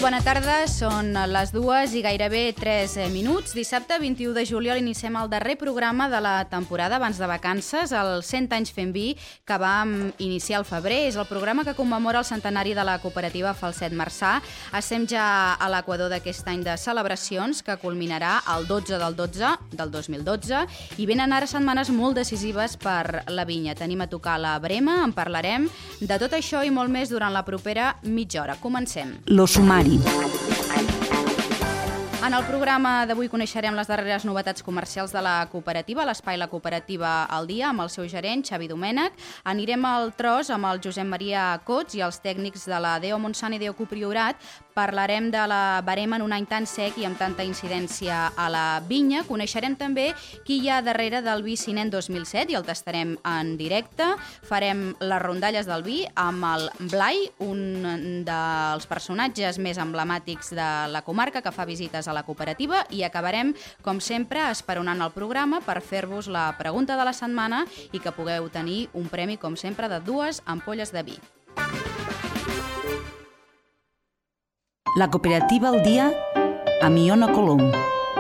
Molt bona tarda, són les 2 i gairebé 3 minuts. Dissabte 21 de juliol iniciem el darrer programa de la temporada abans de vacances, el 100 anys fent vi, que vam iniciar al febrer. És el programa que commemora el centenari de la cooperativa Falset Marçà. Estem ja a l'equador d'aquest any de celebracions, que culminarà el 12 del 12 del 2012, i venen ara setmanes molt decisives per la vinya. Tenim a tocar la brema, en parlarem de tot això i molt més durant la propera mitja hora. Comencem. Lo sumari. En el programa d'avui coneixerem les darreres novetats comercials de la cooperativa, l'espai La Cooperativa al Dia, amb el seu gerent, Xavi Domènech. Anirem al tros amb el Josep Maria Cots i els tècnics de la DO Montsant i DO Copriorat. Parlarem de la verema en un any tan sec i amb tanta incidència a la vinya. Coneixerem també qui hi ha darrere del vi Cinent 2007 i el tastarem en directe. Farem les rondalles del vi amb el Blai, un dels personatges més emblemàtics de la comarca que fa visites a la cooperativa, i acabarem, com sempre, esperonant el programa per fer-vos la pregunta de la setmana i que pugueu tenir un premi, com sempre, de 2 ampolles de vi. La cooperativa al dia amb Iona Colom.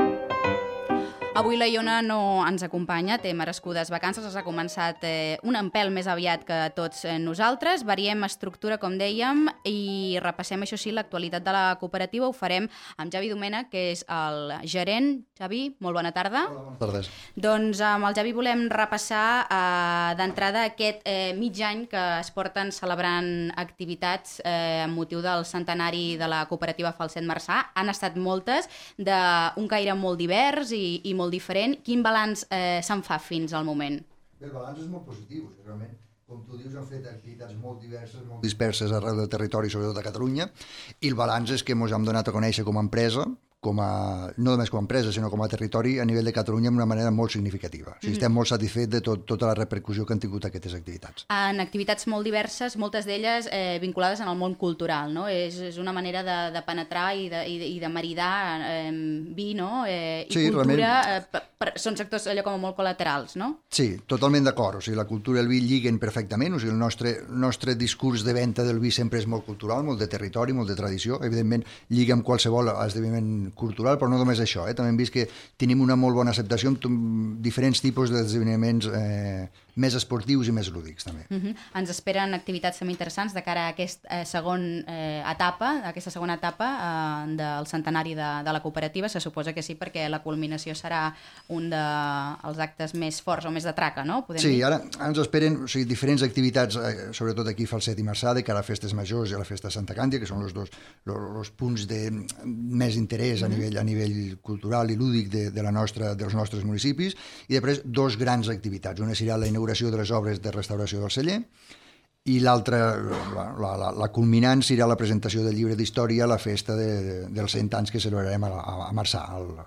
Avui la Iona no ens acompanya, té merescudes vacances, ha començat un empel més aviat que tots nosaltres. Variem estructura, com dèiem, i repassem, això sí, l'actualitat de la cooperativa. Ho farem amb Xavi Domènech, que és el gerent. Xavi, molt bona tarda. Hola, bones tardes. Doncs amb el Xavi volem repassar d'entrada aquest mig any que es porten celebrant activitats amb motiu del centenari de la cooperativa Falset Marçà. Han estat moltes, d'un caire molt divers i molt diferent. Quin balanç se'n fa fins al moment? El balanç és molt positiu, realment. Com tu dius, han fet activitats molt diverses, molt disperses arreu del territori, sobretot a Catalunya, i el balanç és que ens hem donat a conèixer com a empresa, no només com a empresa, sinó com a territori a nivell de Catalunya d'una manera molt significativa. O sigui, estem molt satisfets de tota la repercussió que han tingut aquestes activitats. En activitats molt diverses, moltes d'elles vinculades en el món cultural, no? És una manera de penetrar i de maridar vi, no? I sí, cultura. Són sectors allò com molt col·laterals, no? Sí, totalment d'acord. O sigui, la cultura i el vi lliguen perfectament. O sigui, el nostre discurs de venda del vi sempre és molt cultural, molt de territori, molt de tradició. Evidentment, lliga amb qualsevol esdeveniment cultural, però no només això. També hem vist que tenim una molt bona acceptació amb diferents tipus d'esdeveniments més esportius i més lúdics, també. Ens esperen activitats també interessants de cara a aquesta segona etapa del centenari de la cooperativa. Se suposa que sí, perquè la culminació serà un dels actes més forts o més de traca, no? Sí, ara ens esperen diferents activitats, sobretot aquí a Falset i Marçà, de cara a festes majors i a la festa de Santa Càndia, que són els punts de més interès a nivell cultural i lúdic dels nostres municipis, i després 2 grans activitats. Una serà la inauguració de les obres de restauració del celler, i l'altra, la culminant, serà la presentació del llibre d'història a la festa dels 100 anys que celebrarem a Marçà.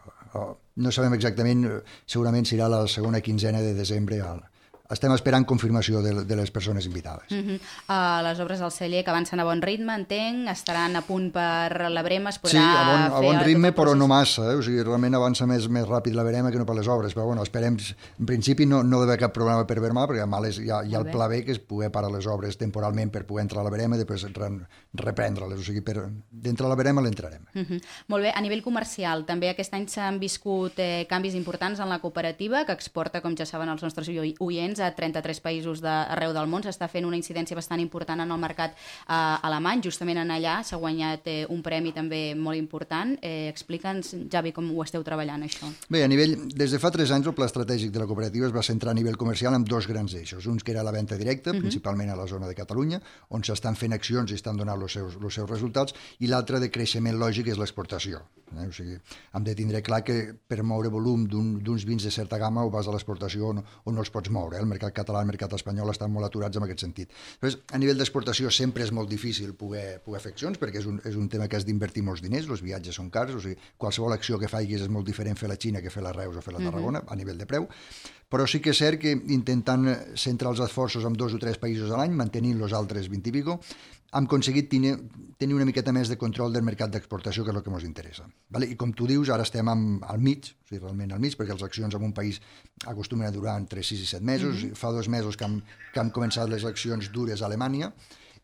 No sabem exactament, segurament serà la segona quinzena de desembre. Estem esperant confirmació de les persones invitades. Les obres del celler, que avancen a bon ritme, entenc, estaran a punt per la brema, es podrà fer... Sí, a bon ritme, però no massa. O sigui, realment avança més ràpid la brema que no per les obres, però esperem, en principi no deve haver cap problema per vermar, perquè hi ha el pla B, que és poder parar les obres temporalment per poder entrar a la brema i després reprendre-les. O sigui, d'entrar a la brema l'entrarem. Molt bé. A nivell comercial, també aquest any s'han viscut canvis importants en la cooperativa, que exporta, com ja saben els nostres oients, a 33 països d'arreu del món. S'està fent una incidència bastant important en el mercat alemany. Justament en allà s'ha guanyat un premi també molt important. Explica'ns, Javi, com ho esteu treballant, això. Bé, des de fa 3 anys el pla estratègic de la cooperativa es va centrar a nivell comercial en 2 grans eixos. Un que era la venda directa, principalment a la zona de Catalunya, on s'estan fent accions i estan donant els seus resultats, i l'altre de creixement lògic és l'exportació. O sigui, hem de tindre clar que per moure volum d'uns vins de certa gamma o vas a l'exportació o no els pots moure. El mercat català i el mercat espanyol estan molt aturats en aquest sentit. Després, a nivell d'exportació sempre és molt difícil poder fer accions, perquè és un tema que has d'invertir molts diners, els viatges són cars, o sigui, qualsevol acció que facis és molt diferent fer la Xina que fer la Reus o fer la Tarragona, a nivell de preu. Però sí que és cert que intentant centrar els esforços en 2 o 3 països a l'any, mantenint els altres 20 i pico, hem aconseguit tenir una miqueta més de control del mercat d'exportació, que és el que ens interessa. I com tu dius, ara estem al mig, o sigui, realment al mig, perquè les accions en un país acostumen a durar entre 6 i 7 mesos. Fa 2 mesos que hem començat les accions dures a Alemanya,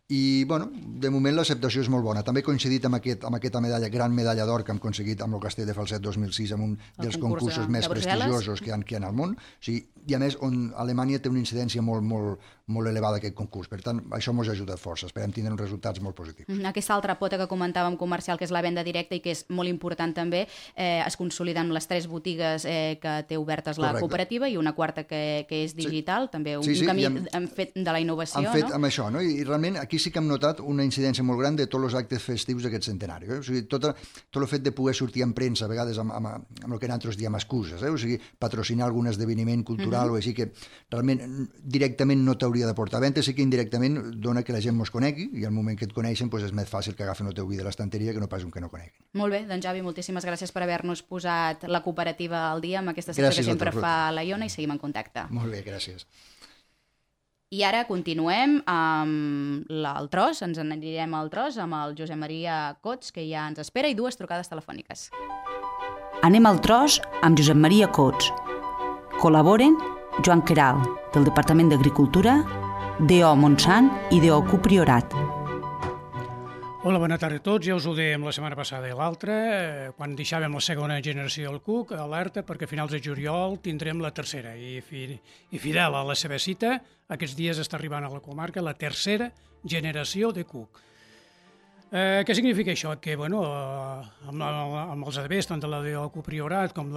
I, bueno, de moment l'acceptació és molt bona. També he coincidit amb aquesta medalla, gran medalla d'or que hem aconseguit amb el Castell de Falset 2006, amb un dels concursos més prestigiosos que hi ha al món. O sigui, i a més, on Alemanya té una incidència molt elevada aquest concurs. Per tant, això ens ha ajudat força. Esperem tindre uns resultats molt positius. Aquesta altra pota que comentàvem comercial, que és la venda directa i que és molt important també, es consolida amb les 3 botigues que té obertes la cooperativa i una quarta que és digital, també un camí hem fet de la innovació. Han fet amb això, no? I realment aquí sí que hem notat una incidència molt gran de tots els actes festius d'aquest centenari. O sigui, tot el fet de poder sortir en premsa, a vegades amb el que nosaltres diem excuses, o sigui, patrocinar algun esdeveniment cultural o així, que realment directament no t'hauria de portar a venda, sí que indirectament dona que la gent mos conegui i al moment que et coneixen és més fàcil que agafen el teu vi de l'estanteria que no pas un que no coneguin. Molt bé, doncs Javi, moltíssimes gràcies per haver-nos posat la cooperativa al dia amb aquesta secció que sempre fa la Iona i seguim en contacte. Molt bé, gràcies. I ara continuem amb el tros, ens anirem al tros amb el Josep Maria Cots, que ja ens espera, i 2 trucades telefòniques. Anem al tros amb Josep Maria Cots. Col·laboren Joan Queralt, del Departament d'Agricultura, D.O. Montsant i D.O. Priorat. Hola, bona tarda a tots. Ja us ho dèiem la setmana passada i l'altra, quan deixàvem la segona generació del cuc, alerta, perquè a finals de juliol tindrem la tercera. I fidel a la seva cita, aquests dies està arribant a la comarca la tercera generació de cuc. Què significa això? Que, bueno, amb els ADBs, tant de la D.O. Priorat com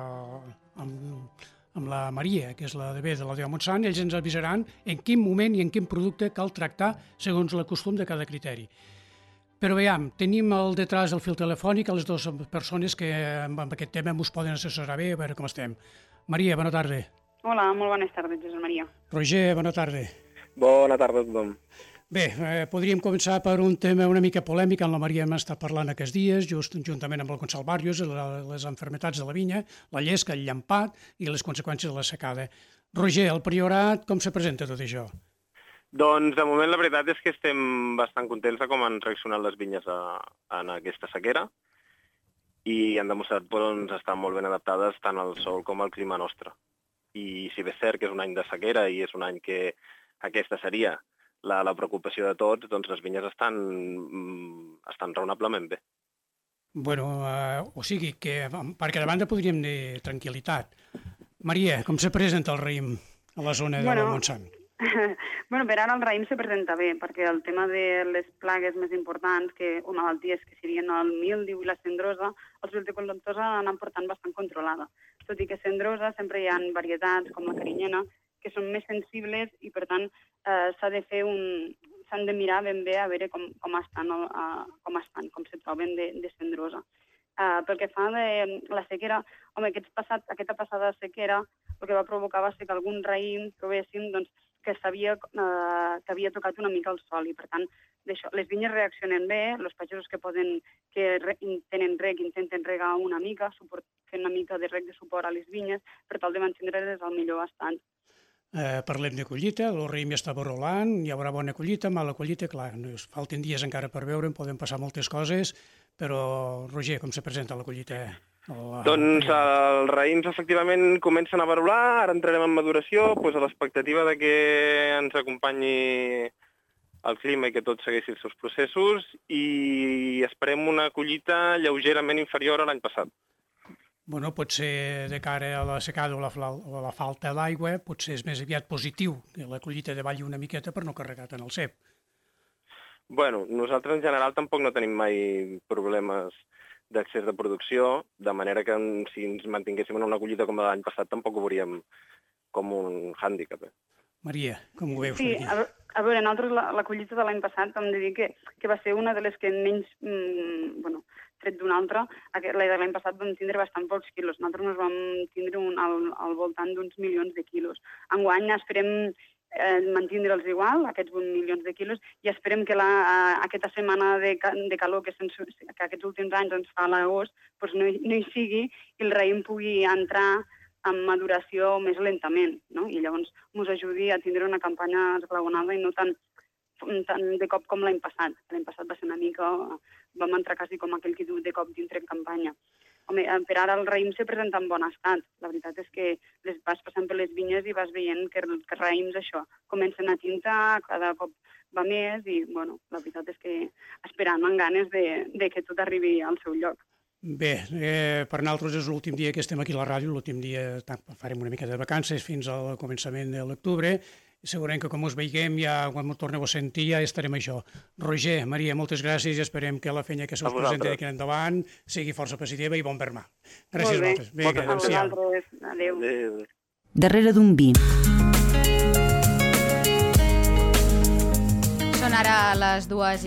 amb la Maria, que és la d'ADB de la D.O. Montsant, ells ens avisaran en quin moment i en quin producte cal tractar segons el costum de cada criteri. Però veiem, tenim detrás del fil telefònic a les 2 persones que amb aquest tema ens poden assessorar bé, a veure com estem. Maria, bona tarda. Hola, molt bones tardes, Josep Maria. Roger, bona tarda. Bona tarda a tothom. Bé, podríem començar per un tema una mica polèmic, amb la Maria hem estat parlant aquests dies, juntament amb el Consell Barrios, les malalties de la vinya, la llesca, el llampat i les conseqüències de la secada. Roger, el Priorat, com se presenta tot això? Doncs, de moment, la veritat és que estem bastant contents de com han reaccionat les vinyes en aquesta sequera i han demostrat doncs, estar molt ben adaptades tant al sol com al clima nostre. I si bé és cert que és un any de sequera i és un any que aquesta seria la preocupació de tots, doncs les vinyes estan raonablement bé. Bueno, o sigui que, per cada banda podríem dir tranquil·litat. Maria, com se presenta el raïm a la zona de la Montsant? Bueno, per ara el raïm se presenta bé, perquè el tema de les plagues més importants o malalties que serien el míldiu i la cendrosa, els viticultors l'han portant bastant controlada. Tot i que cendrosa sempre hi ha varietats com la carinyena que són més sensibles i per tant s'han de mirar ben bé a veure com se troben de cendrosa. Pel que fa de la sequera, home, aquesta passada sequera el que va provocar va ser que algun raïm trobéssim que havia tocat una mica el sol i, per tant, les vinyes reaccionen bé, els pagesos que tenen reg intenten regar una mica, fer una mica de reg de suport a les vinyes per tal de mantenir-les al millor estat. Parlem de collita, el raïm ja està rolant, hi haurà bona collita, mala collita, clar, falten dies encara per veure, poden passar moltes coses, però, Roger, com se presenta la collita? Doncs els raïms efectivament comencen a verular, ara entrarem en maduració, doncs a l'expectativa de que ens acompanyi el clima i que tot segueixi els seus processos i esperem una collita lleugerament inferior a l'any passat. Bueno, potser de cara a la secada o la falta d'aigua, potser és més aviat positiu que la collita davalli una miqueta per no carregar tant el cep. Bueno, nosaltres en general tampoc no tenim mai problemes d'accés de producció, de manera que si ens mantinguéssim en una collita com l'any passat tampoc ho veuríem com un hàndicap. Maria, com ho veus? Sí, a veure, nosaltres la collita de l'any passat hem de dir que va ser una de les que menys, tret d'una altra, la de l'any passat vam tindre bastant pocs quilos. Nosaltres ens vam tindre al voltant d'uns milions de quilos. Enguany esperem mantindre'ls igual, aquests 1 milions de quilos, i esperem que aquesta setmana de calor que aquests últims anys ens fa a l'agost no hi sigui i el raïm pugui entrar en maduració més lentament, no? I llavors ens ajudi a tindre una campanya esglaonada i no tant de cop com l'any passat. L'any passat va ser una mica, vam entrar quasi com aquell que diu de cop dintre en campanya. Home, per ara el raïm se presenta en bon estat. La veritat és que vas passant per les vinyes i vas veient que els raïms, això, comencen a tintar, cada cop va més i, bueno, la veritat és que esperant amb ganes de que tot arribi al seu lloc. Bé, per nosaltres és l'últim dia que estem aquí a la ràdio, l'últim dia farem una mica de vacances fins al començament de l'octubre. Segurament que com us veiguem, ja quan ens torneu a sentir, ja estarem això. Roger, Maria, moltes gràcies i esperem que la feina que se us presenti d'aquí endavant sigui força positiva i bon per mà. Gràcies a vosaltres. A vosaltres. Adéu. Darrere d'un vi. Són ara les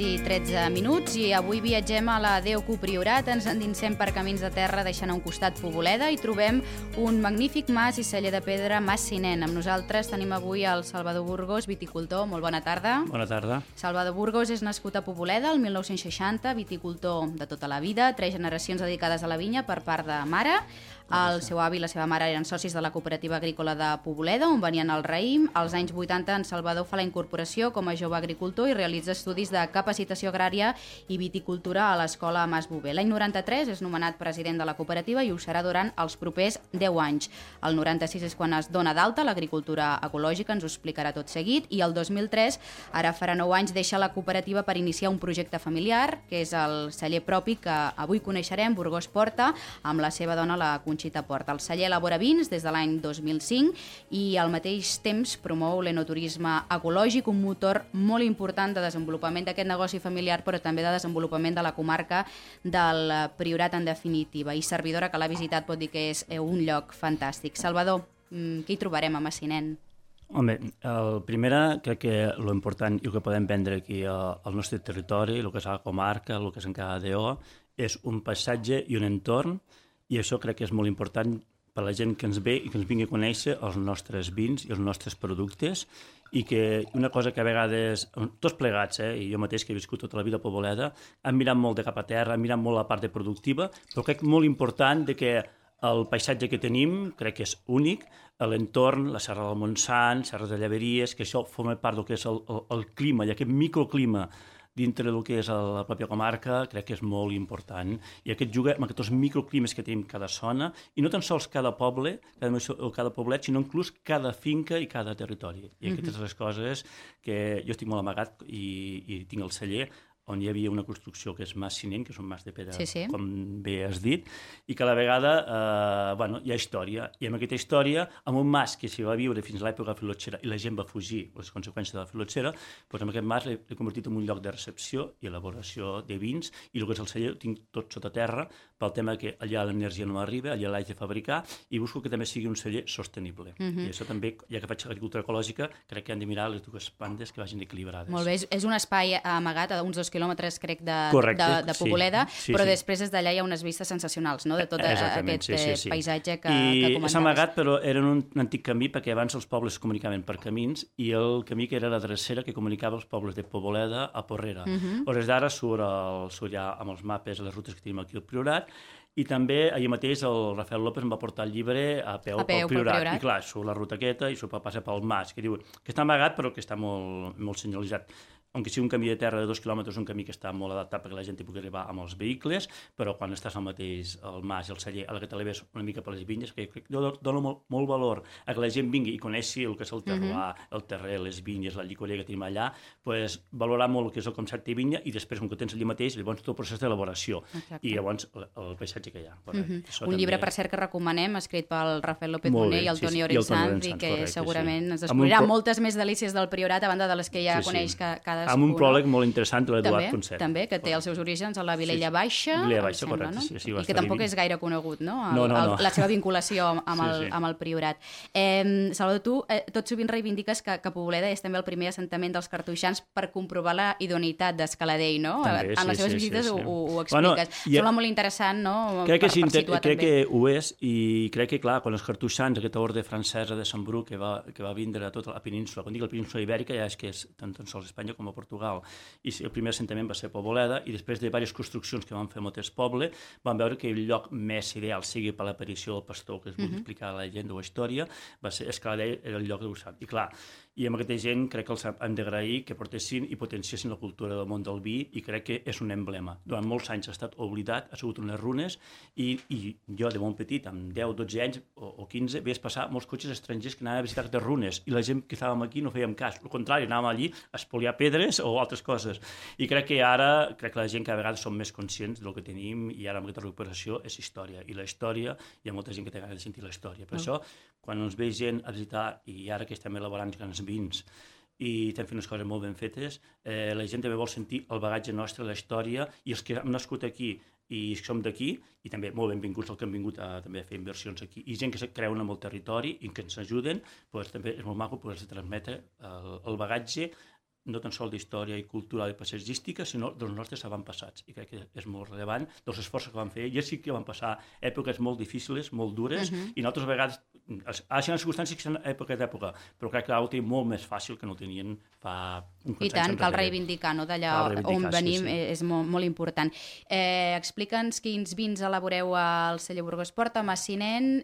2:13 i avui viatgem a la Déu-Cu Priorat, ens endinsem per camins de terra deixant a un costat Poboleda i trobem un magnífic mas i celler de pedra, Mas Sinent. Amb nosaltres tenim avui el Salvador Burgos, viticultor. Molt bona tarda. Bona tarda. Salvador Burgos és nascut a Poboleda el 1960, viticultor de tota la vida, 3 generacions dedicades a la vinya per part de mare. El seu avi i la seva mare eren socis de la cooperativa agrícola de Poboleda, on venien el raïm. Als anys 80 en Salvador fa la incorporació com a jove agricultor i realitza estudis de capacitació agrària i viticultura a l'escola Mas Bové. L'any 93 és nomenat president de la cooperativa i ho serà durant els propers 10 anys. El 96 és quan es dona d'alta l'agricultura ecològica, ens ho explicarà tot seguit, i el 2003, ara farà 9 anys, deixa la cooperativa per iniciar un projecte familiar, que és el celler propi que avui coneixerem, Burgos Porta, amb la seva dona, la Conxita Porta. El celler elabora vins des de l'any 2005 i al mateix temps promou l'enoturisme ecològic, un motor molt important de desenvolupament d'aquest negoci familiar, però també de desenvolupament de la comarca del Priorat en definitiva. I servidora que l'ha visitat pot dir que és un lloc fantàstic. Salvador, què hi trobarem a Mas Sinent? Home, el primer, crec que l'important i el que podem vendre aquí al nostre territori, el que és a la comarca, el que és encara DO, és un paisatge i un entorn, i això crec que és molt important per a la gent que ens ve i que ens vingui a conèixer els nostres vins i els nostres productes, i que una cosa que a vegades, tots plegats, i jo mateix que he viscut tota la vida a Poboleda, hem mirat molt de cap a terra, hem mirat molt la part de productiva, però crec molt important que el paisatge que tenim crec que és únic, l'entorn, la Serra del Montsant, Serres de Llaveries, que això forma part del que és el clima i aquest microclima dintre del que és la pròpia comarca, crec que és molt important. I aquest juga amb aquests microclimes que tenim cada zona, i no tan sols cada poble, cada poblet, sinó inclús cada finca i cada territori. I aquestes les coses que jo estic molt amagat i tinc el celler, on hi havia una construcció que és Mas Sinent, que és un mas de pedra, com bé has dit, i que a la vegada hi ha història. I amb aquesta història, amb un mas que s'hi va viure fins a l'època filotxera i la gent va fugir les conseqüències de la filotxera, doncs amb aquest mas l'he convertit en un lloc de recepció i elaboració de vins, i el que és el celler ho tinc tot sota terra, pel tema que allà l'energia no arriba, allà l'haig de fabricar, i busco que també sigui un celler sostenible. I això també, ja que faig agricultura ecològica, crec que han de mirar les dues bandes que vagin equilibrades. Molt bé, és un espai amagat a uns 2 quilòmetres, crec, de Poboleda, però després des d'allà hi ha unes vistes sensacionals, no?, de tot aquest paisatge que comentaves. I s'ha amagat, però era un antic camí, perquè abans els pobles es comunicaven per camins, i el camí que era la drecera que comunicava els pobles de Poboleda a Porrera. Des d'ara surt ja amb els mapes les rutes que tenim aquí al Priorat, i també ahir mateix el Rafael López em va portar el llibre a peu pel Priorat. I clar, surt la ruta aquesta i passa pel mas, que diu que està amagat però que està molt senyalitzat. Aunque sigui un camí de terra de 2 quilòmetres, un camí que està molt adaptat perquè la gent hi pugui arribar amb els vehicles, però quan estàs al mateix, al mas i al celler, a la que te l'he una mica per les vinyes, que jo dono molt valor a que la gent vingui i coneixi el que és el terroir, el terrer, les vinyes, la llicoreria que tenim allà, pues, valorar molt el que és el concepte de vinya, i després, com que tens allà mateix, llavors tot el procés d'elaboració, i llavors el paisatge que hi ha. Un llibre, per cert, que recomanem, escrit pel Rafael López Moner i el Toni Orensanz, i que segurament ens descobrirà moltes més delícies del Priorat, a banda de les que ja coneix cada amb un pròleg molt interessant de l'Eduard Ponset. També, que té els seus orígens a la Vilella Baixa, correcte, sí. I que tampoc és gaire conegut, no? La seva vinculació amb el Priorat. Salvador, tu tot sovint reivindiques que Poboleda és també el primer assentament dels cartoixans per comprovar la idoneïtat d'Escaladell, no? En les seves visites ho expliques. Sembla molt interessant, no? Crec que ho és, i crec que, clar, quan els cartoixans, aquesta orde francesa de Sant Bru que va vindre a tota la península, quan dic la península ibèrica ja és que és tant sols Espanya com a Portugal, i el primer assentament va ser Poboleda, i després de diverses construccions que van fer molts pobles, van veure que el lloc més ideal, sigui per l'aparició del pastor que es vulgui explicar a la gent de la història, va ser Escaladell, era el lloc de l'Ussat. I clar, i amb aquesta gent crec que els hem d'agrair que portessin i potenciessin la cultura del món del vi, i crec que és un emblema. Durant molts anys ha estat oblidat, ha sigut unes runes, i jo de molt petit, amb 10, 12 anys o 15, veies passar molts cotxes estrangers que anaven a visitar aquestes runes, i la gent que estàvem aquí no fèiem cas. Al contrari, anàvem allí a espoliar pedres vendre-les o altres coses. I crec que ara, crec que la gent cada vegada som més conscients del que tenim i ara amb aquesta recuperació és història. I la història, hi ha molta gent que té ganes de sentir la història. Per això, quan ens ve gent a visitar, i ara que estem elaborant grans vins, i estem fent unes coses molt ben fetes, la gent també vol sentir el bagatge nostre, la història, i els que hem nascut aquí i som d'aquí, i també molt benvinguts els que han vingut també a fer inversions aquí, i gent que se creuen en el territori i que ens ajuden, doncs també és molt maco poder-se transmetre el bagatge no tan sols d'història i cultural i paisatgística, sinó dels nostres avantpassats. I crec que és molt rellevant dels esforços que van fer. I sí que van passar èpoques molt difícils, molt dures, i nosaltres a vegades, ha sigut circumstàncies que són època d'època, però crec que ara ho tenim molt més fàcil que no ho tenien fa un quants anys. I tant, cal reivindicar, no? D'allà on venim, és molt important. Explica'ns quins vins elaboreu al celler Burgos Porta, Massinent,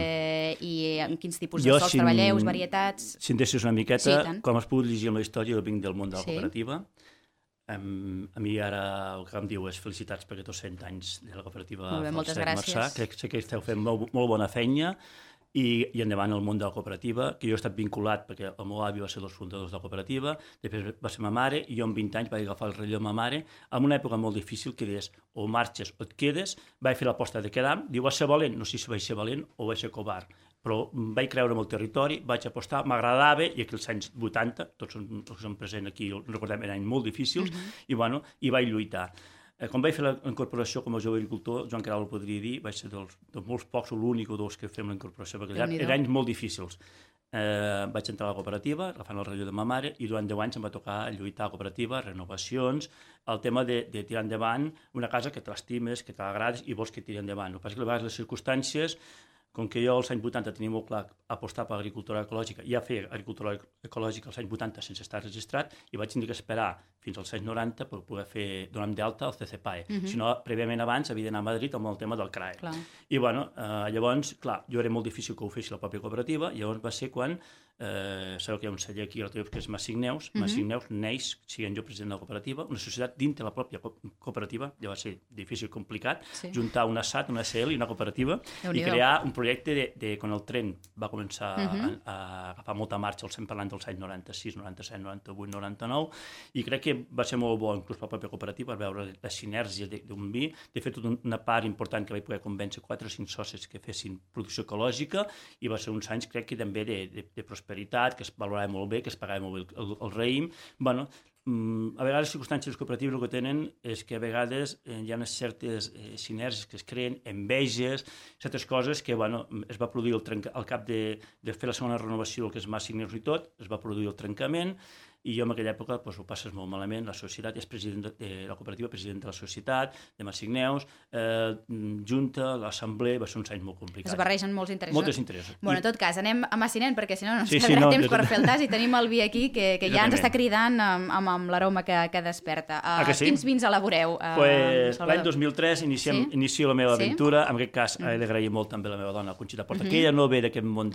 i en quins tipus de sols treballeu, varietats... Si em deixes una miqueta, com has pogut llegir amb la història, jo vinc del món de la cooperativa. A mi ara el que em diu és felicitats per aquests 100 anys de la cooperativa. Molt bé, moltes gràcies. Crec que esteu fent molt bona feina i endavant el món de la cooperativa, que jo he estat vinculat perquè el meu avi va ser dels fundadors de la cooperativa, després va ser ma mare i jo amb 20 anys vaig agafar el relleu de ma mare en una època molt difícil que deies o marxes o et quedes, vaig fer l'aposta de quedar, diu vas ser valent, no sé si vaig ser valent o vaig ser covard, però vaig creure en el territori, vaig apostar, m'agradava, i aquí als anys 80, tots els que som presents aquí, recordem, eren anys molt difícils, i vaig lluitar. Quan vaig fer la incorporació com a jove agricultor, Joan Queralt ho podria dir, vaig ser dels molts pocs o l'únic o dos que fem la incorporació, perquè eren anys molt difícils. Vaig entrar a la cooperativa, agafant el relleu de ma mare, i durant 10 anys em va tocar lluitar a la cooperativa, renovacions, el tema de tirar endavant una casa que t'estimes, que t'agrades i vols que tiri endavant. El que passa és que a vegades les circumstàncies, com que jo als anys 80 tenia molt clar apostar per l'agricultura ecològica, ja fer agricultura ecològica als anys 80 sense estar registrat, i vaig tenir que esperar fins als anys 90 per poder fer, donar-me d'alta al CCPAE. Si no, prèviament abans havia d'anar a Madrid amb el tema del CRAE. I llavors, clar, jo era molt difícil que ho fessi la pròpia cooperativa, llavors va ser quan, sabeu que hi ha un celler aquí que és Massigneus, Massigneus neix, siguent jo president de la cooperativa, una societat dintre la pròpia cooperativa, ja va ser difícil, complicat, juntar una SAT, una SL i una cooperativa, i crear un projecte de quan el tren va començar a agafar molta marxa, estem parlant dels anys 96, 97, 98, 99, i crec que va ser molt bo, inclús per la pròpia cooperativa, per veure la sinergia d'un vi. De fet, una part important que vaig poder convèncer 4 o 5 socis que fessin producció ecològica, i va ser uns anys, crec que també de prosperitat, que es valorava molt bé, que es pagava molt bé el raïm. A vegades les circumstàncies cooperatives el que tenen és que a vegades hi ha unes certes sinergies que es creen, enveges, certes coses que es va produir al cap de fer la segona renovació, el que és Massigneus i tot, es va produir el trencament, i jo en aquella època ho passes molt malament, la societat, és president de la cooperativa, president de la societat, de Massigneus, junta, l'assemblea, va ser uns anys molt complicats. Es barregen molts interessos. Molts interessos. En tot cas, anem a Massinent, perquè si no ens quedarà temps per fer el tas, i tenim el vi aquí, que ja ens està cridant amb l'aroma que desperta. Quins vins elaboreu? L'any 2003 inicio la meva aventura, en aquest cas he d'agrair molt també a la meva dona, Conxita Porta, que ella no ve d'aquest món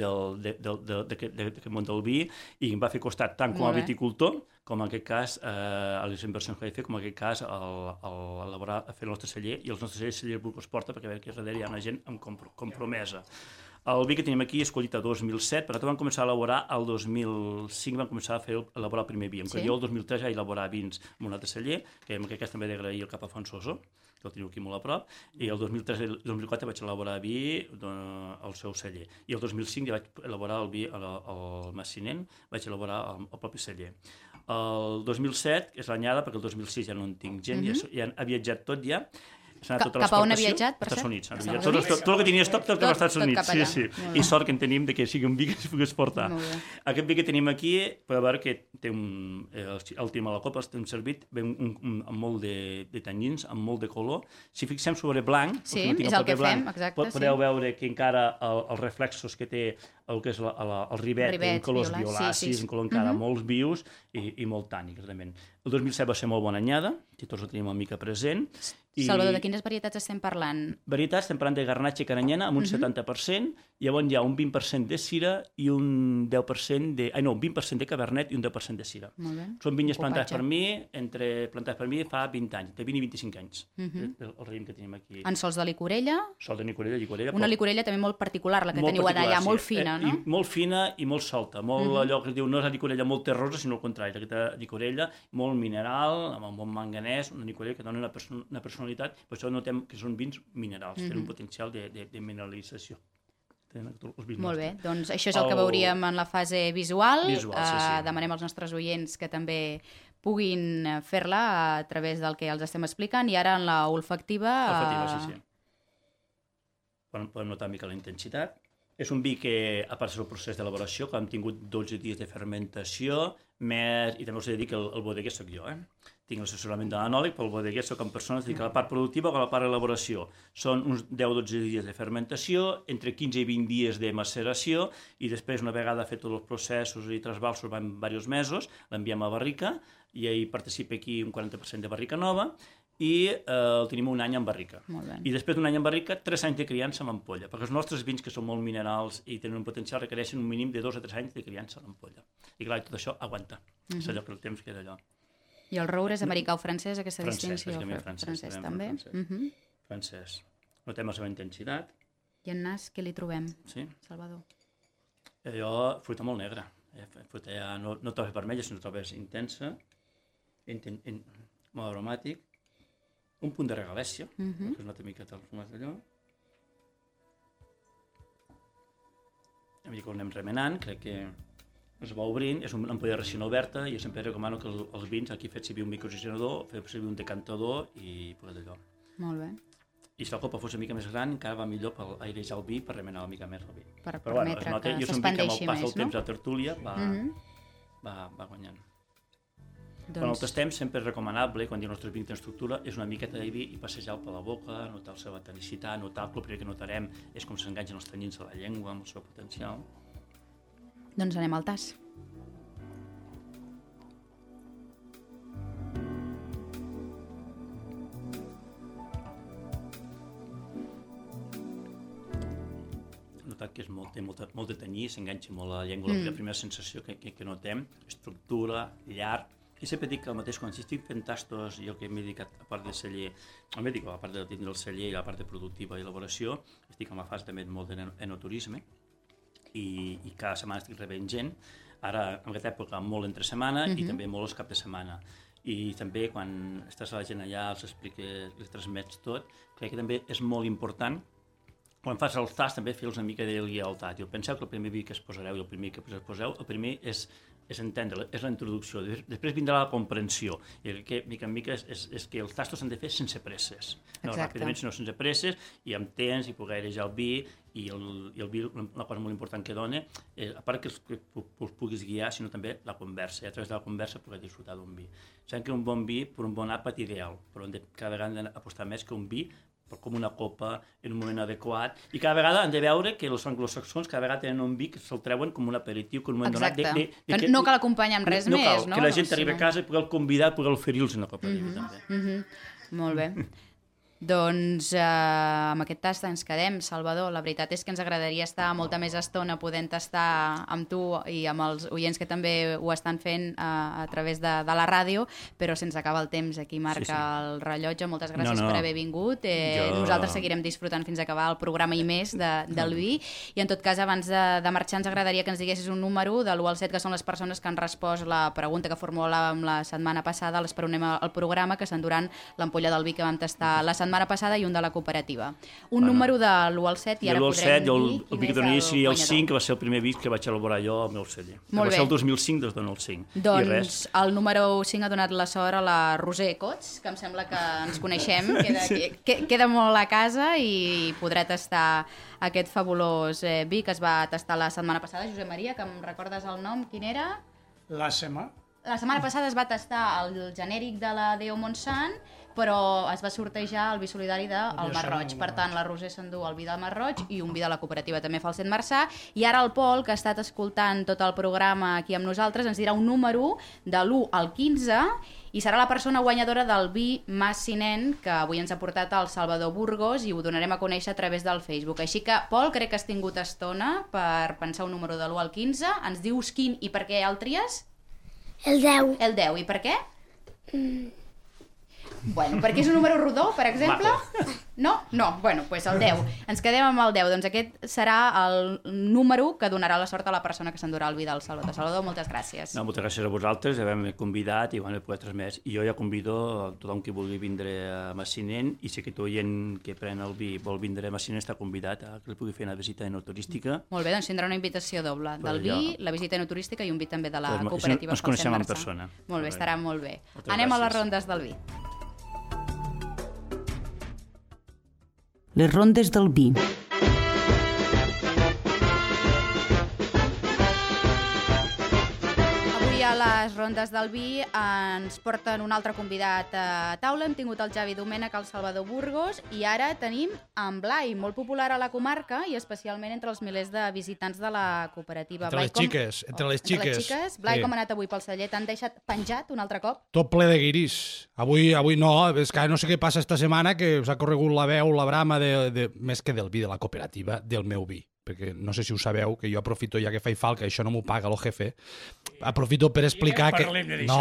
del vi, i em va fer costat tant com a viticultor, com en aquest cas a les inversions que vaig fer, com en aquest cas a elaborar, a fer el nostre celler, i els nostres cellers Burgos Porta, perquè veure que darrere hi ha una gent amb compromesa. El vi que tenim aquí és collit a 2007, però vam començar a elaborar el 2005, vam començar a elaborar el primer vi. Jo el 2003 vaig elaborar vins amb un altre celler, que en aquest cas també he d'agrair el cap Afons Sosó, que el teniu aquí molt a prop, i el 2003 i el 2004 vaig elaborar vi al seu celler. I el 2005 ja vaig elaborar el vi al Massinent, vaig elaborar el propi celler. El 2007, que és l'anyada, perquè el 2006 ja no en tinc gent, ja ha viatjat tot ja. Cap a on ha viatjat, per cert? Estats Units. Tot el que tenia estoc, tot cap als Estats Units. Sí. I sort que en tenim que sigui un vi que es pugui exportar. Aquest vi que tenim aquí, podeu veure que té el tema a la copa, estem servit amb molt de tanyins, amb molt de color. Si fixem sobre blanc, és el que fem, exacte. Podeu veure que encara els reflexos que té el que és el rivet, en colors violacis, en color encara molt vius i molt tànic, realment. El 2007 va ser molt bona anyada, si tots ho tenim una mica present, Salvador, de quines varietats estem parlant? Varietats, estem parlant de garnatxa i caranyena amb un 70%, llavors hi ha un 20% de cira i un 10% de... un 20% de cabernet i un 10% de cira. Molt bé. Són vinyes plantades per mi, plantades per mi fa 20 anys, de 20 i 25 anys, el raïm que tenim aquí. En sols de licorella? Sol de licorella. Una licorella també molt particular, la que teniu allà, molt fina, no? Molt fina i molt solta, molt allò que es diu, no és la licorella molt terrosa, sinó al contrari, aquesta licorella molt mineral, amb un bon manganès, una licorella que dona una personalitat, per això notem que són vins minerals, tenen un potencial de mineralització. Molt bé, doncs això és el que veuríem en la fase visual. Sí. Demanem als nostres oients que també puguin fer-la a través del que els estem explicant, i ara en la olfactiva... Sí. Podem notar una mica la intensitat. És un vi que, a part del procés d'elaboració, que hem tingut 12 dies de fermentació, i també us he de dir que el bodeguer soc jo, Tinc l'assessorament de l'anòleg, però el bodeguer soc en persona, és a dir, que la part productiva o la part d'elaboració. Són uns 10-12 dies de fermentació, entre 15 i 20 dies de maceració, i després, una vegada fet tots els processos i trasbalsos, van diversos mesos, l'enviem a barrica, i hi participa aquí un 40% de barrica nova, i el tenim un any en barrica. I després d'un any en barrica, 3 anys de criança en ampolla, perquè els nostres vins, que són molt minerals i tenen un potencial, requereixen un mínim de 2 o 3 anys de criança en ampolla. I clar, tot això aguanta. És allò que el temps queda allò. I el roure és americà o francès, aquesta distinció? Francès també. Francès. Notem la seva intensitat. I en nas, què li trobem, Salvador? Allò, fruita molt negra. Fruita ja no trobes vermella, sinó trobes intensa, molt aromàtic. Un punt de regalèssia, que es nota mica el fumat d'allò. A mi que ho anem remenant, crec que es va obrint, és una ampolla recient oberta, i jo sempre recomano que els vins, aquí fet servir un microoxigenador, fet servir un decantador i d'allò. Molt bé. I si la copa fos una mica més gran, encara va millor per airejar el vi, per remenar una mica més el vi. Per permetre que s'expandeixi més, no? Jo som vi que amb el pas del temps del tertúlia va guanyant. Quan el tastem, sempre és recomanable, quan diu el nostre vi tenen estructura, és una miqueta de vi i passejar-lo per la boca, notar la seva tanicitat, notar el primer que notarem és com s'enganxen els tanyins de la llengua amb el seu potencial. Doncs anem al tas. Notat que té molt de tanyí, s'enganxa molt a la llengua, la primera sensació que notem, estructura, llarg. I sempre dic que el mateix, quan estic fent tastos, jo que m'he dedicat a part de celler, a part de tindre el celler i la part de productiva i elaboració, estic en la fase també molt d'enoturisme, i cada setmana estic rebent gent, ara en aquesta època molt entre setmana i també molt els caps de setmana. I també quan estàs a la gent allà, els expliques, els transmets tot, crec que també és molt important, quan fas el tas també fer-los una mica de lleialtat. Penseu que el primer vi que es posareu i el primer que es poseu, el primer és entendre, és la introducció, després vindrà la comprensió, i que mica en mica és que els tastos s'han de fer sense presses, no ràpidament, sinó sense presses, i amb temps, i poder airejar el vi, i el vi, una cosa molt important que dona, a part que us puguis guiar, sinó també la conversa, i a través de la conversa poder disfrutar d'un vi. Sabem que un bon vi, per un bon àpat ideal, però cada vegada hem d'apostar més que un vi com una copa en un moment adequat, i cada vegada hem de veure que els anglosaxons cada vegada tenen un vi que se'l treuen com un aperitiu, com un moment donat. Que no cal acompanyar amb res més, no? Que la gent arribi a casa i pugui convidar, pugui oferir-los una copa de vi, també. Molt bé. Doncs amb aquest tast ens quedem, Salvador. La veritat és que ens agradaria estar molta més estona podent tastar amb tu i amb els oients que també ho estan fent a través de la ràdio, però se'ns acaba el temps. Aquí marca el rellotge. Moltes gràcies per haver vingut. Nosaltres seguirem disfrutant fins a acabar el programa i més del vi. I en tot cas, abans de marxar, ens agradaria que ens diguessis un número de l'1 al 7, que són les persones que han respost la pregunta que formulàvem la setmana passada, l'esperonem al programa, que s'enduran l'ampolla del vi que vam tastar la setmana passada i un de la cooperativa. Un número de l'1 al 7 i ara podrem dir el vi que donaria seria el 5, que va ser el primer vi que vaig elaborar jo al meu celler. Va ser el 2005, doncs dona el 5. Doncs el número 5 ha donat la sort a la Roser Cots, que em sembla que ens coneixem, queda molt a casa i podrà tastar aquest fabulós vi que es va tastar la setmana passada. Josep Maria, que em recordes el nom, quin era? La setmana passada es va tastar el genèric de la Déu Montsant, però es va sortejar el vi solidari del Marroig. Per tant, la Roser s'endú el vi del Marroig i un vi de la cooperativa també fa el Sant Marçà. I ara el Pol, que ha estat escoltant tot el programa aquí amb nosaltres, ens dirà un número de l'1 al 15 i serà la persona guanyadora del vi Massinent que avui ens ha portat el Salvador Burgos i ho donarem a conèixer a través del Facebook. Així que, Pol, crec que has tingut estona per pensar un número de l'1 al 15. Ens dius quin i per què el tries? El 10. El 10. I per què? Bueno, perquè és un número rodó, per exemple? No? No. Bueno, doncs el 10. Ens quedem amb el 10. Doncs aquest serà el número que donarà la sort a la persona que s'endurà el vi del Salvador. Salvador, moltes gràcies. No, moltes gràcies a vosaltres, haver-me convidat i bueno, poder transmès. I jo ja convido a tothom que vulgui vindre a Massinent i si aquest oient que pren el vi vol vindre a Massinent està convidat a que li pugui fer una visita enoturística. Molt bé, doncs tindrà una invitació doble del vi, la visita enoturística i un vi també de la cooperativa. Ens coneixem en persona. Molt bé, estarà molt bé. Anem a les rondes del vi. Les rondes del vi. Avui a les rondes del vi ens porten un altre convidat a taula. Hem tingut el Xavi Domènech, el Salvador Burgos i ara tenim en Blai, molt popular a la comarca i especialment entre els milers de visitants de la cooperativa. Entre les xiques. Blai, com ha anat avui pel celler? T'han deixat penjat un altre cop? Tot ple de guiris. Avui no, és que no sé què passa esta setmana que s'ha corregut la veu, la brama, més que del vi de la cooperativa, del meu vi. Perquè no sé si ho sabeu, que jo aprofito, ja que faig falca, això no m'ho paga el jefe, aprofito per explicar que...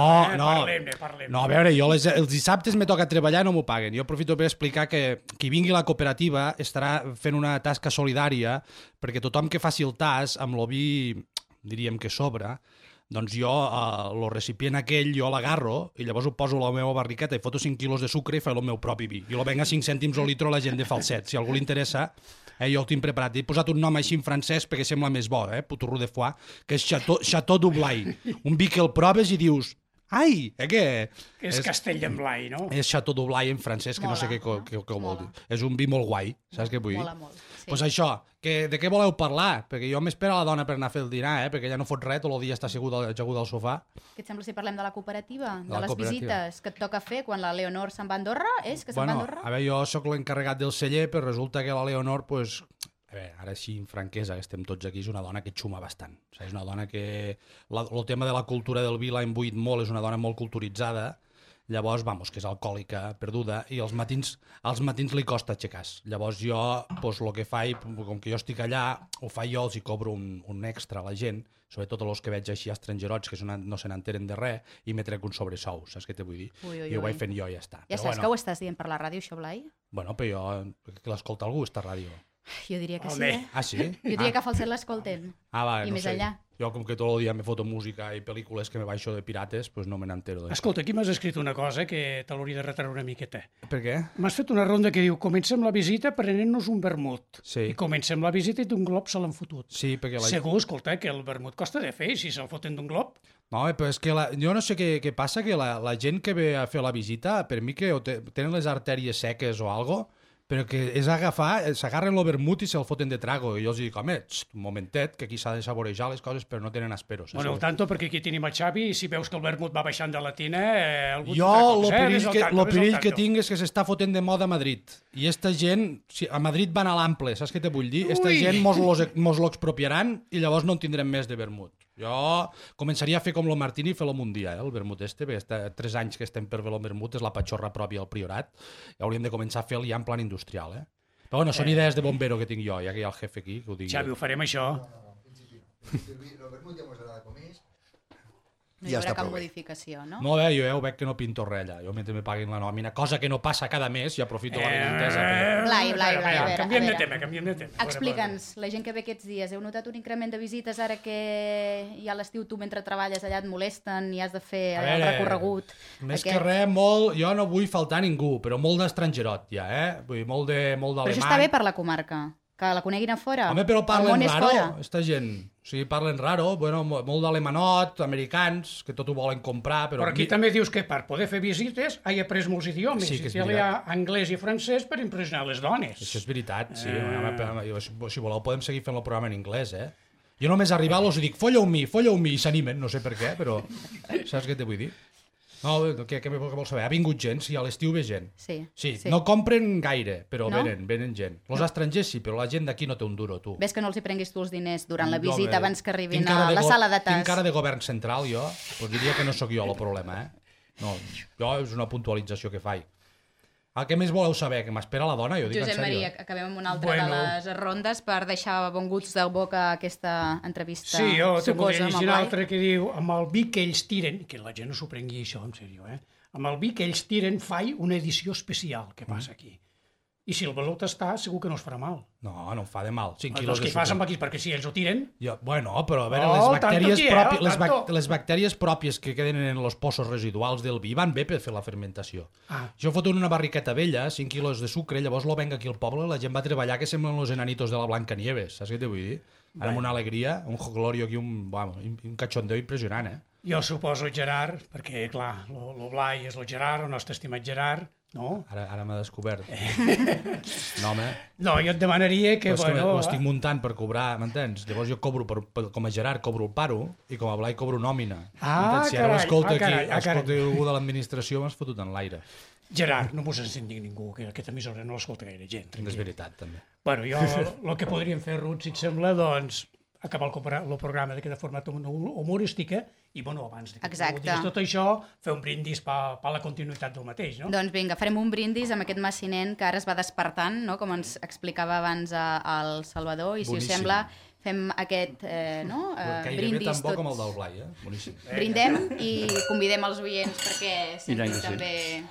Parlem. No, a veure, jo els dissabtes me toca treballar i no m'ho paguen. Jo aprofito per explicar que qui vingui a la cooperativa estarà fent una tasca solidària perquè tothom que faci el tas amb el vi, diríem que sobra, doncs jo, el recipient aquell, jo l'agarro i llavors ho poso a la meva barriqueta i foto 5 quilos de sucre i faig el meu propi vi. I lo venga 5 cèntims al litre a la gent de Falset. Si a algú li interessa, jo el tinc preparat. He posat un nom així en francès perquè sembla més bo, Puturro de Foix, que és Chateau du Blai. Un vi que el proves i dius... Ai, què? És Castell d'en Blai, no? És Chateau du Blai en francès, que no sé què vol dir. És un vi molt guai, saps què vull dir? Mola molt. Doncs això, de què voleu parlar? Perquè jo m'espero a la dona per anar a fer el dinar, perquè ella no fot res, tot el dia està ajaguda al sofà. Què et sembla si parlem de la cooperativa? De les visites que et toca fer quan la Leonor se'n va a Andorra? És que se'n va a Andorra? A veure, jo sóc l'encarregat del celler, però resulta que la Leonor, pues, a veure, ara sí, en franquesa, que estem tots aquí, és una dona que xuma bastant. O sigui, és una dona que... El tema de la cultura del vi l'ha imbuït molt, és una dona molt culturitzada. Llavors, que és alcohòlica perduda, i als matins li costa aixecar-se. Llavors jo, el que faig, com que jo estic allà, ho faig jo, els hi cobro un extra a la gent, sobretot els que veig així estrangerots, que no se n'enteren de res, i me trec un sobresou, saps què t'he vull dir? I ho vaig fent jo i ja està. Ja saps que ho estàs dient per la ràdio, això, Blai? Bueno, però jo, que l'escolta algú, esta ràdio. Jo diria que sí, Ah, sí? Jo diria que a Falset l'escoltem. I més enllà. Jo, com que tot el dia me foto música i pel·lícules que me baixo de pirates, pues no me n'entero. Escolta, aquí m'has escrit una cosa que te l'hauria de retreure una miqueta. Per què? M'has fet una ronda que diu comencem la visita prenent-nos un vermut. Sí. I comencem la visita i d'un glob se l'han fotut. Sí, perquè... Segur, escolta, que el vermut costa de fer, si se'l foten d'un glob. No, però és que jo no sé què passa, que la gent que ve a fer la visita, per mi que tenen les artèries seques o algo, però que és agafar, s'agarren el vermut i se'l foten de trago. I jo els dic, home, un momentet, que aquí s'ha de saborejar les coses, però no tenen esperos. Bueno, al tanto, perquè aquí tenim el Xavi, i si veus que el vermut va baixant de la tina... Jo, el perill que tinc és que s'està fotent de moda a Madrid. I esta gent, a Madrid van a l'ample, saps què te vull dir? Esta gent mos lo expropiaran i llavors no en tindrem més de vermut. Jo començaria a fer com el Martini i fer-lo un dia, el vermut perquè 3 anys que estem per fer el vermut és la patxorra pròpia al Priorat, i hauríem de començar a fer-lo ja en plan industrial, Però bueno, són idees de bombero que tinc jo, ja que hi ha el jefe aquí, que ho digui. Xavi, ho farem això. El vermut ja mos agrada com és. No hi haurà cap modificació, no? Molt bé, jo ja ho veig que no pinto res allà. Jo mentre me paguin la nòmina, cosa que no passa cada mes, i aprofito la benentesa. Blai, a veure. Canviem de tema. Explica'ns, la gent que ve aquests dies, heu notat un increment de visites ara que ja a l'estiu tu mentre treballes allà et molesten i has de fer el recorregut? Més que res, molt, jo no vull faltar ningú, però molt d'estrangerot ja, Vull dir, molt d'alemany. Però això està bé per la comarca, que la coneguin a fora. Home, però parlen raro, esta gent. O sigui, parlen raro, bueno, molt d'alemanot, americans, que tot ho volen comprar, però... Però aquí també dius que per poder fer visites he après molts idiomes. Sí, que és veritat. Hi ha anglès i francès per impressionar les dones. Això és veritat, sí. Si voleu podem seguir fent el programa en anglès, Jo només arribar els dic, follow me, i s'animen, no sé per què, però saps què te vull dir? No, què vols saber? Ha vingut gent? Sí, a l'estiu ve gent. Sí. No compren gaire, però venen gent. Els estrangers sí, però la gent d'aquí no té un duro, tu. Ves que no els hi prenguis tu els diners durant la visita abans que arribin a la sala de tas. Tinc cara de govern central, jo. Pues diria que no sóc jo el problema, No, jo és una puntualització que faig. El que més voleu saber? Que m'espera la dona? Jo dic Josep en sèrio. Maria, acabem amb una altra de les rondes per deixar bon gust de boca aquesta entrevista Sí, jo també sucosa amb el una Blai. altra que diu, amb el vi que ells tiren, que la gent no s'ho prengui això, en sèrio, amb el vi que ells tiren faig una edició especial, que passa aquí. I si el voleu tastar, segur que no us farà mal. No em fa de mal. 5 Doncs quilos què de fas sucre. amb aquí? Perquè si ells ho tiren... Bueno, però a veure, les bactèries pròpies que queden en els possos residuals del vi van bé per fer la fermentació. Jo foto en una barriqueta vella, 5 quilos de sucre, llavors lo venc aquí al poble, la gent va treballar que semblen los enanitos de la Blancanieves, saps què t'ho vull dir? Ara amb una alegria, un joglorio aquí, un cachondeo impressionant, Jo suposo Gerard, perquè, clar, el Blai és el Gerard, el nostre estimat Gerard, no? Ara m'ha descobert. No, home. No, jo et demanaria que... Ho estic muntant per cobrar, m'entens? Llavors jo cobro, com a Gerard, cobro el paro i com a Blai cobro nòmina. Si ara escolta algú de l'administració m'has fotut en l'aire. Gerard, no mos encengui ningú, que aquesta emissora no l'escolta gaire gent. És veritat, també. Bueno, jo el que podríem fer, Ruth, si et sembla, doncs, acabar el programa d'aquesta forma humorística i, bueno, abans de que diguis tot això, fer un brindis per la continuïtat del mateix, no? Doncs vinga, farem un brindis amb aquest massinent que ara es va despertant, no?, com ens explicava abans el Salvador, i si us sembla fem aquest brindis tan bo com el del Blai, boníssim. Brindem i convidem els oients perquè sentin també...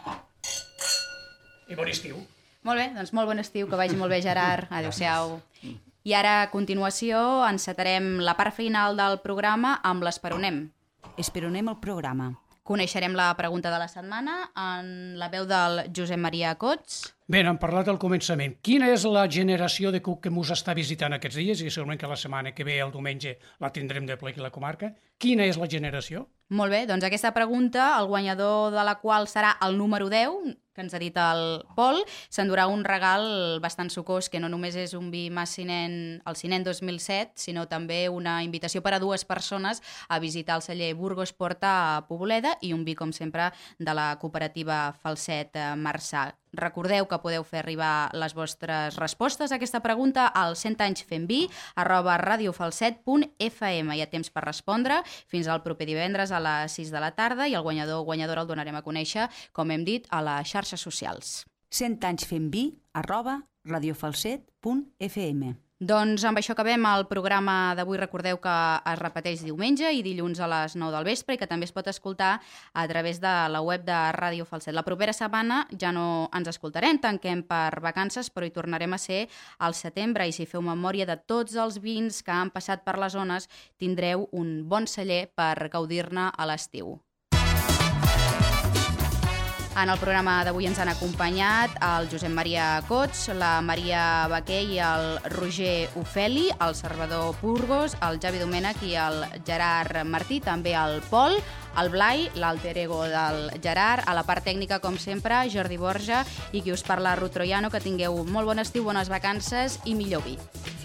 I bon estiu. Molt bé, doncs molt bon estiu, que vagi molt bé, Gerard. Adéu-siau. I ara, a continuació, encetarem la part final del programa amb l'Esperonem. Esperonem el programa. Coneixerem la pregunta de la setmana en la veu del Josep Maria Cots. Bé, n'hem parlat al començament. Quina és la generació de cuc que mos està visitant aquests dies? I segurament que la setmana que ve, el diumenge, la tindrem de ple aquí a la comarca. Quina és la generació? Molt bé, doncs aquesta pregunta, el guanyador de la qual serà el número 10, que ens ha dit el Pol, s'endurà un regal bastant sucós, que no només és un vi Massinent, el Cinent 2007, sinó també una invitació per a 2 persones a visitar el celler Burgos Porta a Poboleda i un vi, com sempre, de la cooperativa Falset Marçà. Recordeu que podeu fer arribar les vostres respostes a aquesta pregunta al 100anyfemvi@radiofalset.fm. Hi ha temps per respondre fins al proper divendres a les 6 de la tarda i el guanyador o guanyadora el donarem a conèixer, com hem dit, a les xarxes socials. 100anyfemvi@radiofalset.fm. Doncs amb això acabem el programa d'avui. Recordeu que es repeteix diumenge i dilluns a les 9 del vespre i que també es pot escoltar a través de la web de Ràdio Falset. La propera setmana ja no ens escoltarem, tanquem per vacances, però hi tornarem a ser al setembre i si feu memòria de tots els vins que han passat per les zones, tindreu un bon celler per gaudir-ne a l'estiu. En el programa d'avui ens han acompanyat el Josep Maria Cots, la Maria Baquer i el Roger Ofeli, el Salvador Burgos, el Javi Domènech i el Gerard Martí, també el Pol, el Blai, l'alter ego del Gerard, a la part tècnica, com sempre, Jordi Borja i qui us parla, Ruth Troiano. Que tingueu molt bon estiu, bones vacances i millor vi.